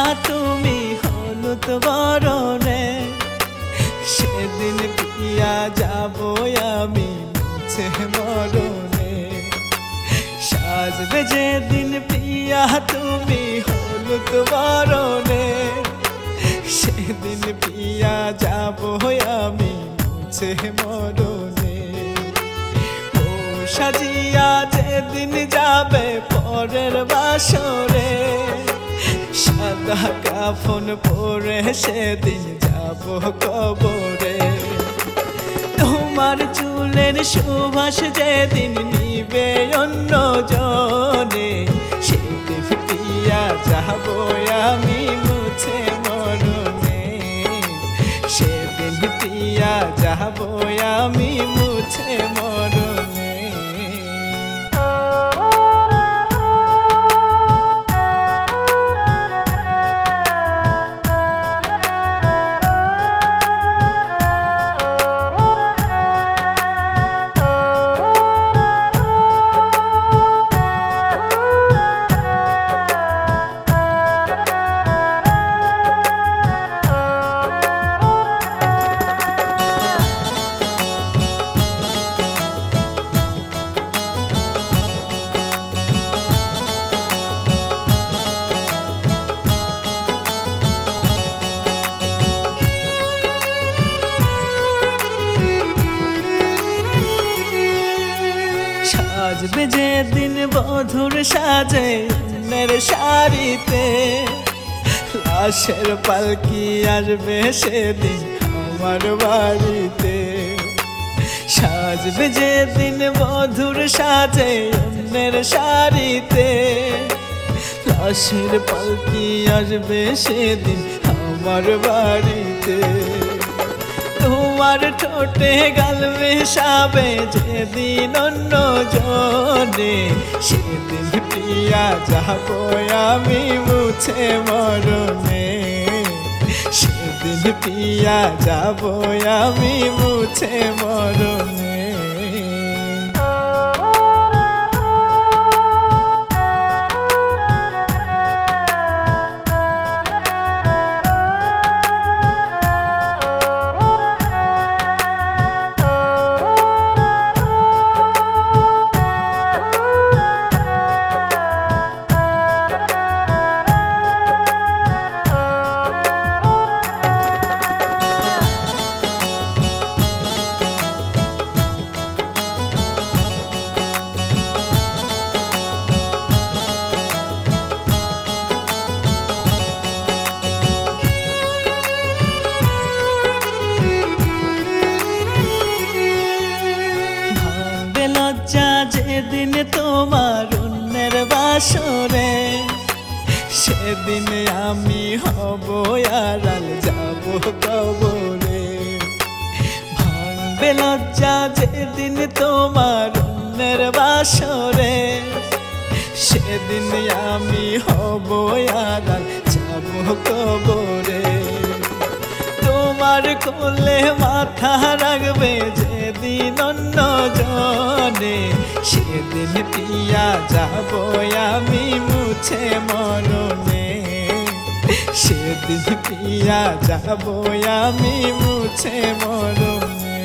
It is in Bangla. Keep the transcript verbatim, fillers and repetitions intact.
তুমি হলুদ বরণে, সেদিন পিয়া যাব আমি মুছে মরণে। সাজবে যেদিন পিয়া তুমি হলুদ বরণে, সেদিন পিয়া যাব আমি মুছে মরণে। ও সাজিয়া যেদিন যাবে পরের বাসরে, সাদা কাফন পরে সেদিন যাব কবরে। তোমার চুলের সুবাস যেদিন নিবে অন্য জনে, সেদিন পিয়া যাব আমি মুছে মরণে। সেদিন পিয়া যাব আমি মুছে মরণে। সাজবে যেদিন বধুর সাজে অন্যের শাড়িতে, লাশের পালকি আসবে সেদিন আমার বাড়িতে। সাজবে যেদিন বধুর সাজে অন্যের শাড়িতে, লাশের পালকি আসবে সেদিন আমার বাড়িতে। তোমার ঠোঁটে গাল মেশাবে যেদিন অন্য জনে, সেদিন পিয়া যাব আমি মুছে মরণে। সেদিন পিয়া যাব আমি মুছে মরণে। যেদিন তোমার অন্যের বাসরে, সেদিন আমি হব আড়াল যাব কবরে। ভাঙবে লজ্জা যেদিন তোমার অন্যের বাসরে, সেদিন আমি হব আড়াল যাব কবরে। তোমার কোলে মাথা রাখবে যেদিন অন্য জনে, সেদিন পিয়া যাব আমি মুছে মরণে। সেদিন পিয়া যাব আমি মুছে মরণে।